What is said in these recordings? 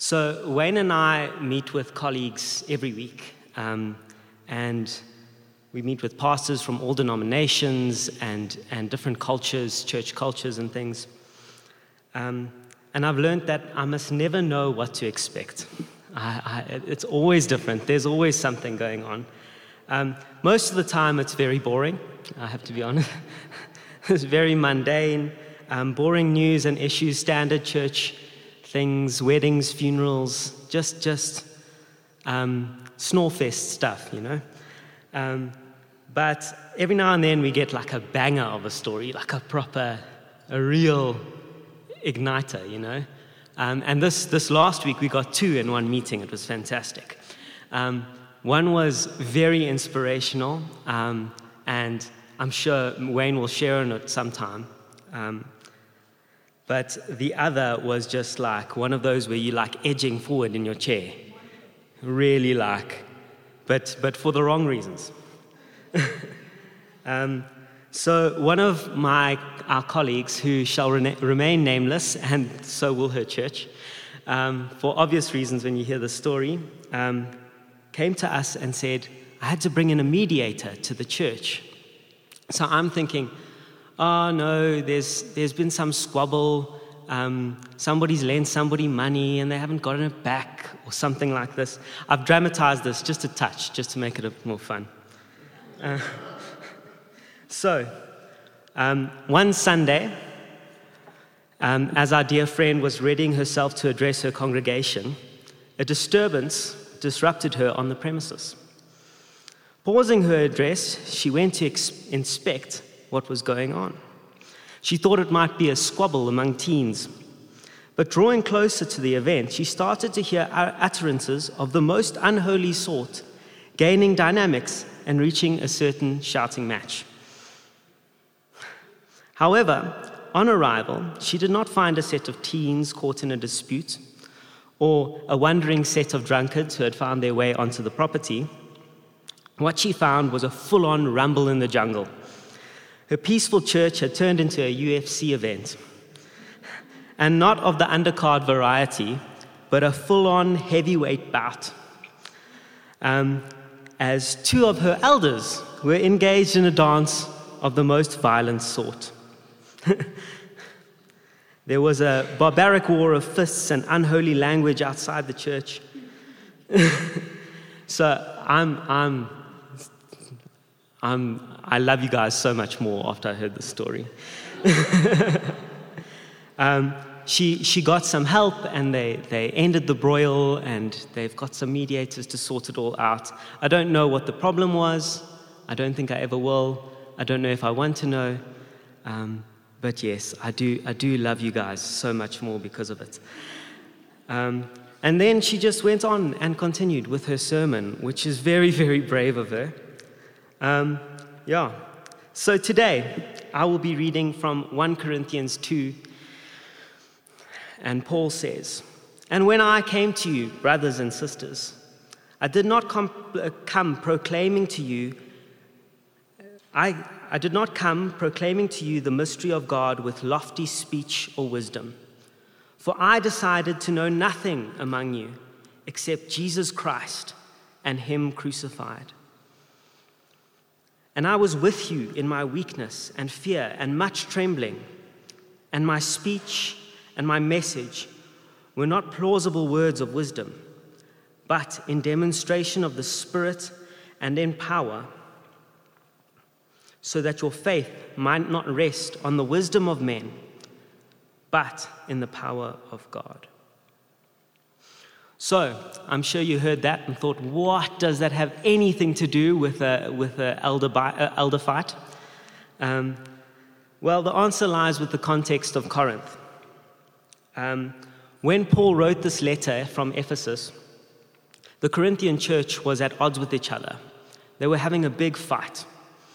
So Wayne and I meet with colleagues every week, and we meet with pastors from all denominations and different cultures, church cultures and things. And I've learned that I must never know what to expect. It's always different. There's always something going on. Most of the time, it's very boring, I have to be honest. It's very mundane, boring news and issues, standard church things, weddings, funerals, just snorefest stuff, you know. But every now and then we get like a banger of a story, like a real igniter, you know. And this last week we got 2 in one meeting. It was fantastic. One was very inspirational, and I'm sure Wayne will share on it sometime. But the other was just like one of those where you like edging forward in your chair. Really like, but for the wrong reasons. So one of our colleagues, who shall remain nameless, and so will her church, for obvious reasons when you hear the story, came to us and said, I had to bring in a mediator to the church. So I'm thinking, oh no, there's been some squabble, somebody's lent somebody money and they haven't gotten it back, or something like this. I've dramatized this just a touch, just to make it a bit more fun. So, one Sunday, as our dear friend was readying herself to address her congregation, a disturbance disrupted her on the premises. Pausing her address, she went to inspect what was going on. She thought it might be a squabble among teens, but drawing closer to the event, she started to hear utterances of the most unholy sort, gaining dynamics and reaching a certain shouting match. However, on arrival, she did not find a set of teens caught in a dispute or a wandering set of drunkards who had found their way onto the property. What she found was a full-on rumble in the jungle. Her peaceful church had turned into a UFC event, and not of the undercard variety, but a full-on heavyweight bout, as 2 of her elders were engaged in a dance of the most violent sort. There was a barbaric war of fists and unholy language outside the church. So I love you guys so much more after I heard the story. She got some help, and they ended the broil, and they've got some mediators to sort it all out. I don't know what the problem was. I don't think I ever will. I don't know if I want to know. But yes, I do love you guys so much more because of it. And then she just went on and continued with her sermon, which is very, very brave of her. So today, I will be reading from 1 Corinthians 2, and Paul says, "And when I came to you, brothers and sisters, I did not come proclaiming to you I did not come proclaiming to you the mystery of God with lofty speech or wisdom. For I decided to know nothing among you except Jesus Christ and Him crucified. And I was with you in my weakness and fear and much trembling, and my speech and my message were not plausible words of wisdom, but in demonstration of the Spirit and in power, so that your faith might not rest on the wisdom of men, but in the power of God." So, I'm sure you heard that and thought, what does that have anything to do with a elder fight? Well, the answer lies with the context of Corinth. When Paul wrote this letter from Ephesus, the Corinthian church was at odds with each other. They were having a big fight.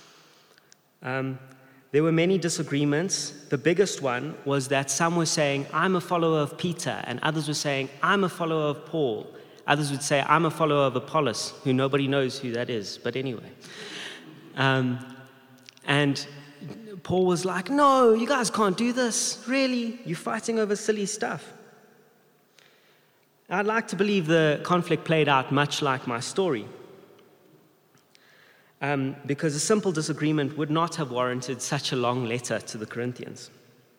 There were many disagreements. The biggest one was that some were saying, I'm a follower of Peter, and others were saying, I'm a follower of Paul. Others would say, I'm a follower of Apollos, who nobody knows who that is, but anyway. And Paul was like, no, you guys can't do this. Really? You're fighting over silly stuff. I'd like to believe the conflict played out much like my story, because a simple disagreement would not have warranted such a long letter to the Corinthians.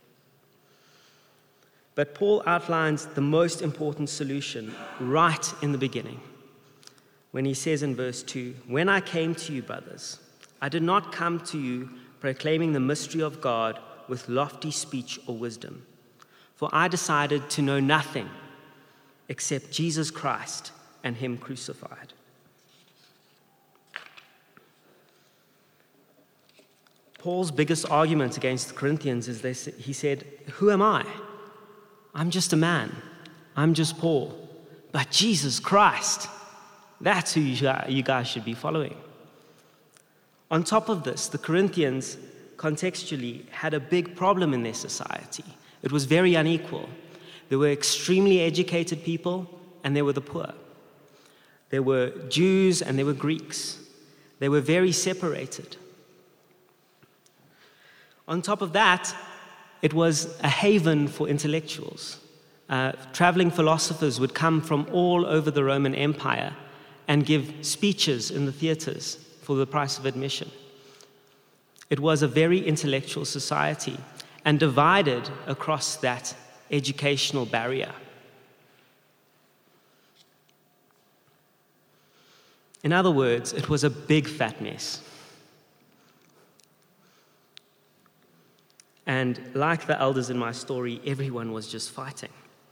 But Paul outlines the most important solution right in the beginning when he says in verse 2, "When I came to you, brothers, I did not come to you proclaiming the mystery of God with lofty speech or wisdom, for I decided to know nothing except Jesus Christ and Him crucified." Paul's biggest argument against the Corinthians is he said, "Who am I? I'm just a man. I'm just Paul. But Jesus Christ, that's who you guys should be following." On top of this, the Corinthians contextually had a big problem in their society. It was very unequal. There were extremely educated people, and there were the poor. There were Jews and there were Greeks. They were very separated. On top of that, it was a haven for intellectuals. Traveling philosophers would come from all over the Roman Empire and give speeches in the theaters for the price of admission. It was a very intellectual society and divided across that educational barrier. In other words, it was a big fat mess. And like the elders in my story, everyone was just fighting.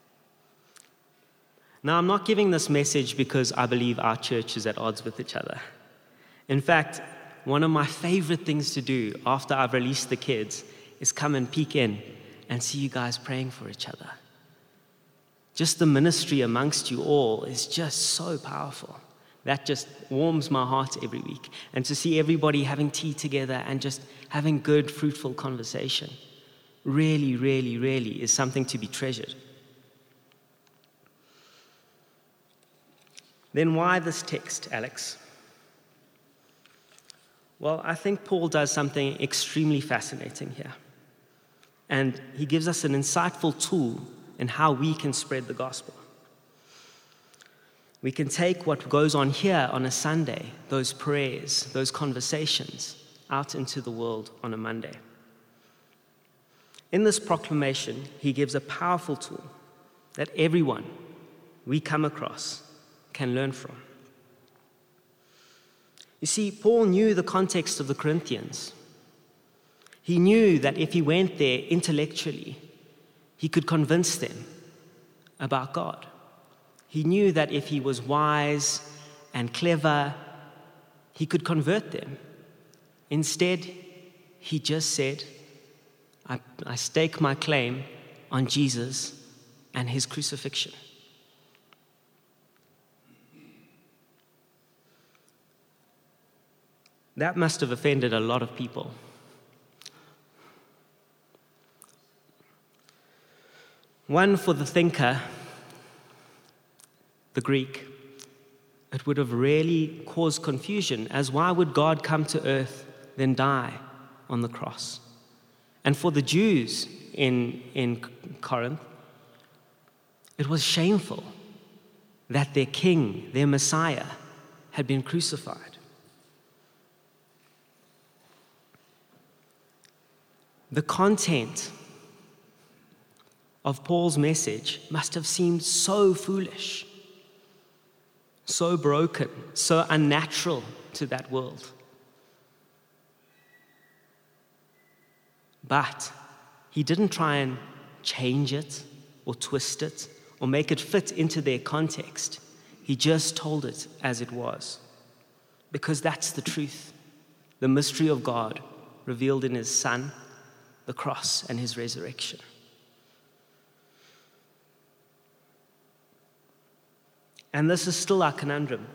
Now, I'm not giving this message because I believe our church is at odds with each other. In fact, one of my favorite things to do after I've released the kids is come and peek in and see you guys praying for each other. Just the ministry amongst you all is just so powerful. That just warms my heart every week. And to see everybody having tea together and just having good, fruitful conversation really, really, really is something to be treasured. Then why this text, Alex? Well, I think Paul does something extremely fascinating here. And he gives us an insightful tool in how we can spread the gospel. We can take what goes on here on a Sunday, those prayers, those conversations, out into the world on a Monday. In this proclamation, he gives a powerful tool that everyone we come across can learn from. You see, Paul knew the context of the Corinthians. He knew that if he went there intellectually, he could convince them about God. He knew that if he was wise and clever, he could convert them. Instead, he just said, I stake my claim on Jesus and his crucifixion. That must have offended a lot of people. One, for the thinker, the Greek, it would have really caused confusion, as why would God come to earth, then die on the cross? And for the Jews in Corinth, it was shameful that their king, their Messiah, had been crucified. The content of Paul's message must have seemed so foolish, so broken, so unnatural to that world. But he didn't try and change it or twist it or make it fit into their context. He just told it as it was, because that's the truth, the mystery of God revealed in his Son, the cross, and his resurrection. And this is still our conundrum.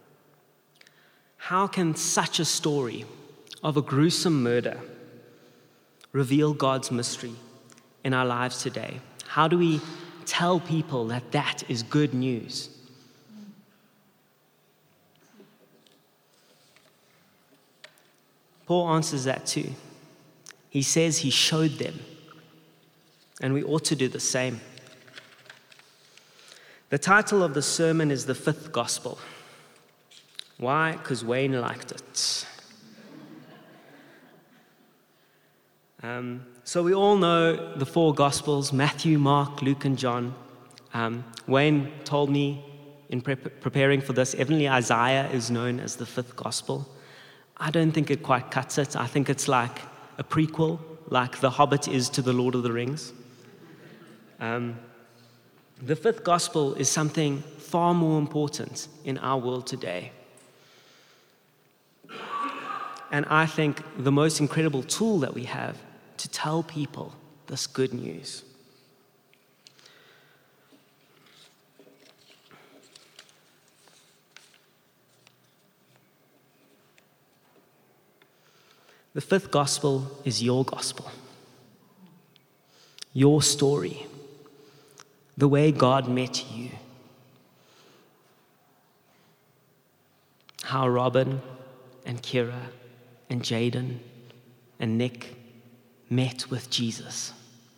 How can such a story of a gruesome murder reveal God's mystery in our lives today? How do we tell people that that is good news? Paul answers that too. He says he showed them, and we ought to do the same. The title of the sermon is The Fifth Gospel. Why? Because Wayne liked it. So we all know the four Gospels: Matthew, Mark, Luke, and John. Wayne told me in preparing for this, evidently Isaiah is known as the fifth Gospel. I don't think it quite cuts it. I think it's like a prequel, like The Hobbit is to The Lord of the Rings. The fifth Gospel is something far more important in our world today. And I think the most incredible tool that we have to tell people this good news. The fifth gospel is your gospel, your story, the way God met you. How Robin and Kira and Jaden and Nick met with Jesus,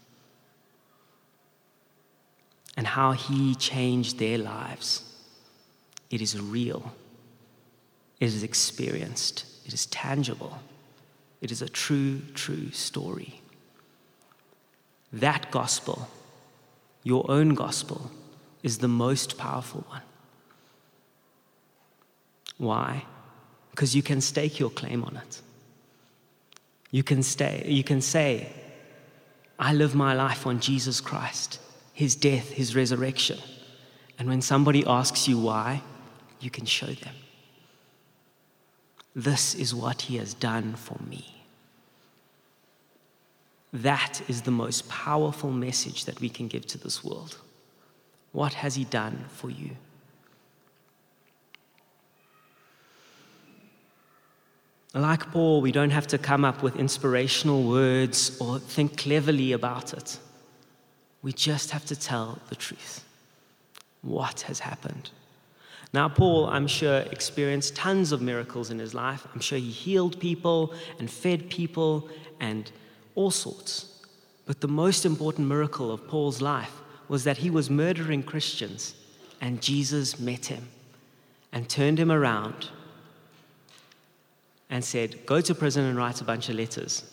and how he changed their lives. It is real, it is experienced, it is tangible. It is a true, true story. That gospel, your own gospel, is the most powerful one. Why? Because you can stake your claim on it. You can say, I live my life on Jesus Christ, his death, his resurrection. And when somebody asks you why, you can show them. This is what he has done for me. That is the most powerful message that we can give to this world. What has he done for you? Like Paul, we don't have to come up with inspirational words or think cleverly about it. We just have to tell the truth. What has happened? Now, Paul, I'm sure, experienced tons of miracles in his life. I'm sure he healed people and fed people and all sorts. But the most important miracle of Paul's life was that he was murdering Christians, and Jesus met him and turned him around and said, go to prison and write a bunch of letters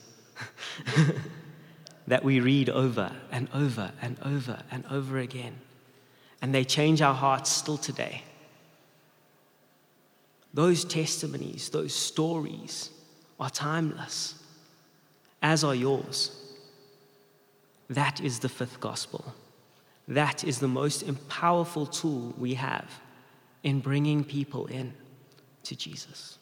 that we read over and over and over and over again. And they change our hearts still today. Those testimonies, those stories are timeless, as are yours. That is the fifth gospel. That is the most powerful tool we have in bringing people in to Jesus.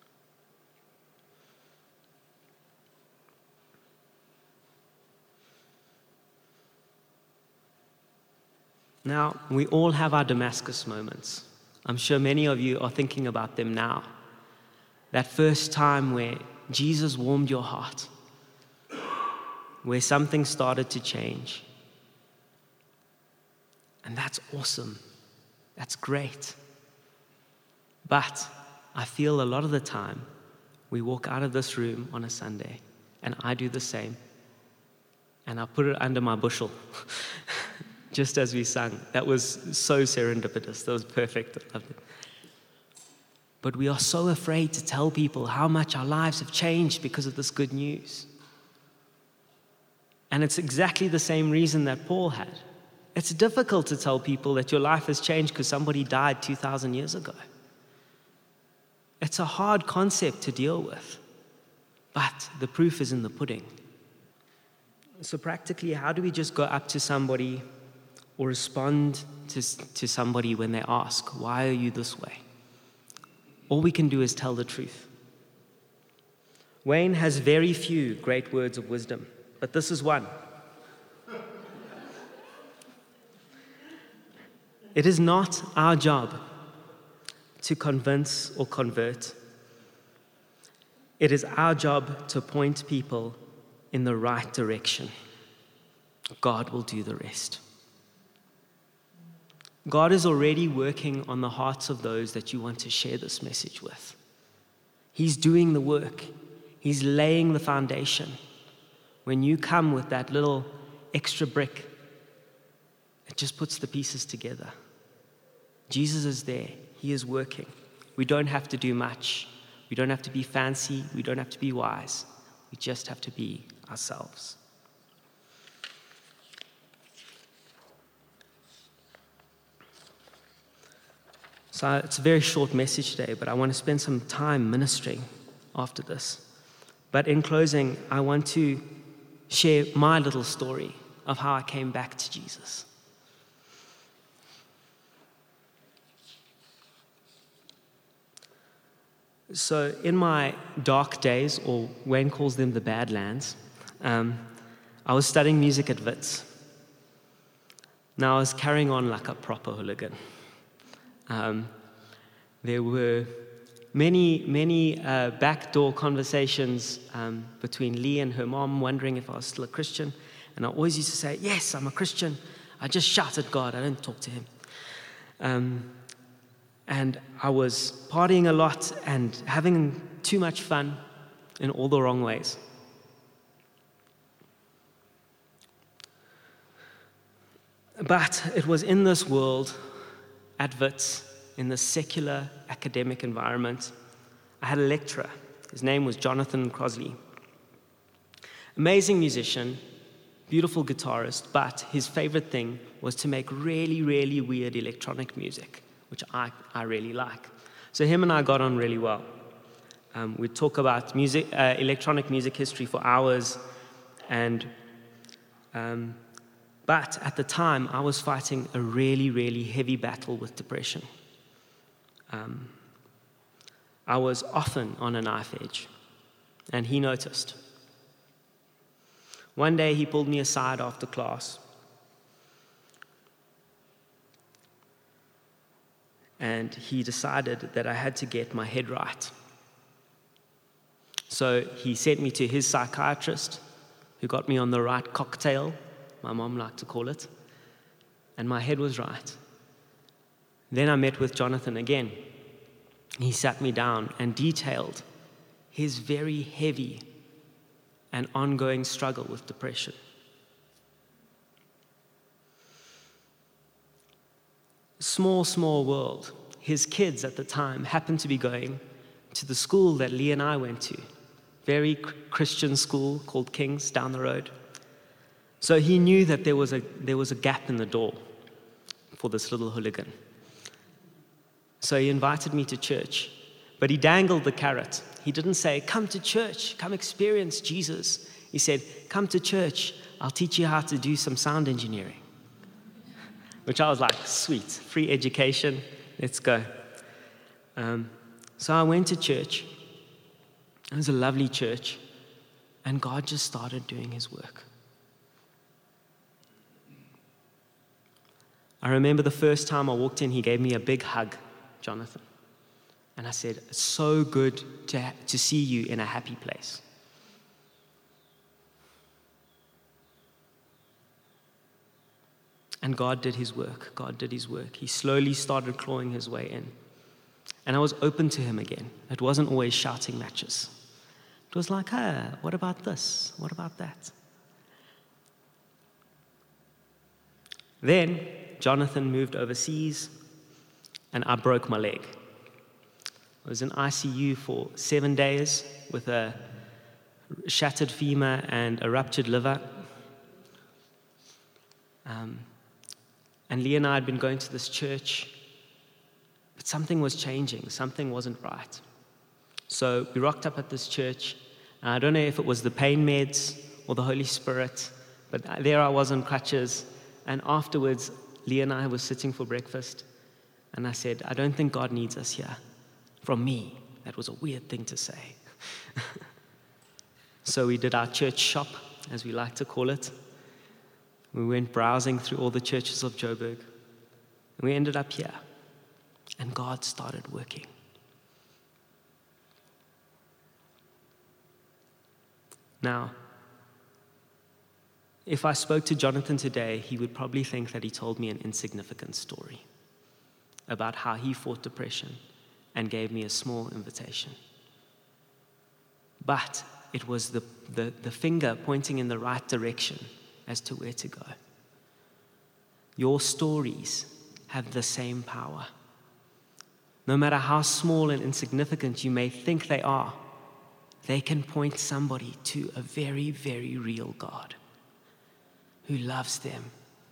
Now, we all have our Damascus moments. I'm sure many of you are thinking about them now. That first time where Jesus warmed your heart, where something started to change. And that's awesome. That's great. But I feel a lot of the time we walk out of this room on a Sunday, and I do the same, and I put it under my bushel. Just as we sang. That was so serendipitous. That was perfect. I loved it. But we are so afraid to tell people how much our lives have changed because of this good news. And it's exactly the same reason that Paul had. It's difficult to tell people that your life has changed because somebody died 2,000 years ago. It's a hard concept to deal with. But the proof is in the pudding. So practically, how do we just go up to somebody or respond to somebody when they ask, why are you this way? All we can do is tell the truth. Wayne has very few great words of wisdom, but this is one. It is not our job to convince or convert. It is our job to point people in the right direction. God will do the rest. God is already working on the hearts of those that you want to share this message with. He's doing the work. He's laying the foundation. When you come with that little extra brick, it just puts the pieces together. Jesus is there. He is working. We don't have to do much. We don't have to be fancy. We don't have to be wise. We just have to be ourselves. So it's a very short message today, but I want to spend some time ministering after this. But in closing, I want to share my little story of how I came back to Jesus. So in my dark days, or Wayne calls them the Badlands, I was studying music at Wits. Now I was carrying on like a proper hooligan. There were many backdoor conversations between Lee and her mom, wondering if I was still a Christian. And I always used to say, yes, I'm a Christian. I just shout at God. I don't talk to him. And I was partying a lot and having too much fun in all the wrong ways. But it was in this world, at Wits, in the secular academic environment, I had a lecturer. His name was Jonathan Crosley. Amazing musician, beautiful guitarist, but his favorite thing was to make really, really weird electronic music, which I really like. So him and I got on really well. We'd talk about music, electronic music history for hours, but at the time, I was fighting a really, really heavy battle with depression. I was often on a knife edge, and he noticed. One day, he pulled me aside after class, and he decided that I had to get my head right. So he sent me to his psychiatrist, who got me on the right cocktail, my mom liked to call it, and my head was right. Then I met with Jonathan again. He sat me down and detailed his very heavy and ongoing struggle with depression. Small world. His kids at the time happened to be going to the school that Lee and I went to, very Christian school called King's down the road. So he knew that there was a gap in the door for this little hooligan. So he invited me to church, but he dangled the carrot. He didn't say, come to church, come experience Jesus. He said, come to church, I'll teach you how to do some sound engineering. Which I was like, sweet, free education, let's go. So I went to church. It was a lovely church, and God just started doing his work. I remember the first time I walked in, he gave me a big hug, Jonathan. And I said, it's so good to see you in a happy place. And God did his work. God did his work. He slowly started clawing his way in. And I was open to him again. It wasn't always shouting matches. It was like, what about this? What about that? Then Jonathan moved overseas, and I broke my leg. I was in ICU for 7 days with a shattered femur and a ruptured liver. And Lee and I had been going to this church, but something was changing. Something wasn't right. So we rocked up at this church. And I don't know if it was the pain meds or the Holy Spirit, but there I was on crutches. And afterwards, Lee and I were sitting for breakfast. And I said, I don't think God needs us here. From me, that was a weird thing to say. So we did our church shop, as we like to call it. We went browsing through all the churches of Joburg. And we ended up here. And God started working. Now, if I spoke to Jonathan today, he would probably think that he told me an insignificant story about how he fought depression and gave me a small invitation. But it was the finger pointing in the right direction as to where to go. Your stories have the same power. No matter how small and insignificant you may think they are, they can point somebody to a very, very real God who loves them.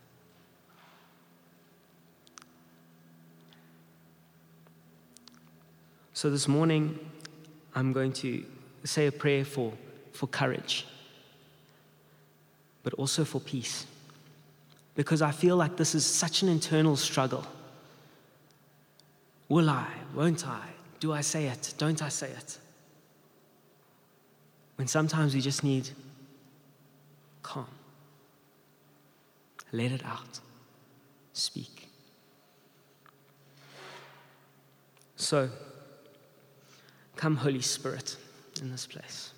So this morning, I'm going to say a prayer for courage, but also for peace. Because I feel like this is such an internal struggle. Will I? Won't I? Do I say it? Don't I say it? When sometimes we just need calm. Let it out. Speak. So, come Holy Spirit in this place.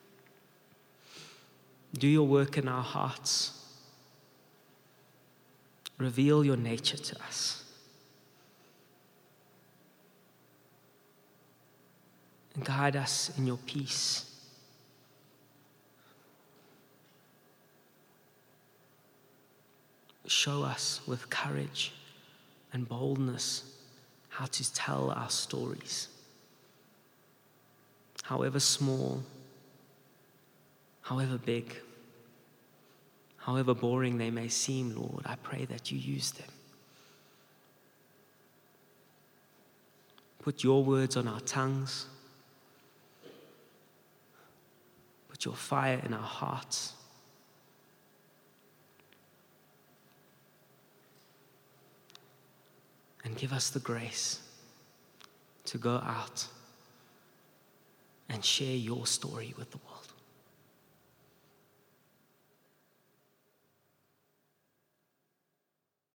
Do your work in our hearts. Reveal your nature to us. And guide us in your peace. Show us with courage and boldness how to tell our stories. However small, however big, however boring they may seem, Lord, I pray that you use them. Put your words on our tongues. Put your fire in our hearts. And give us the grace to go out and share your story with the world.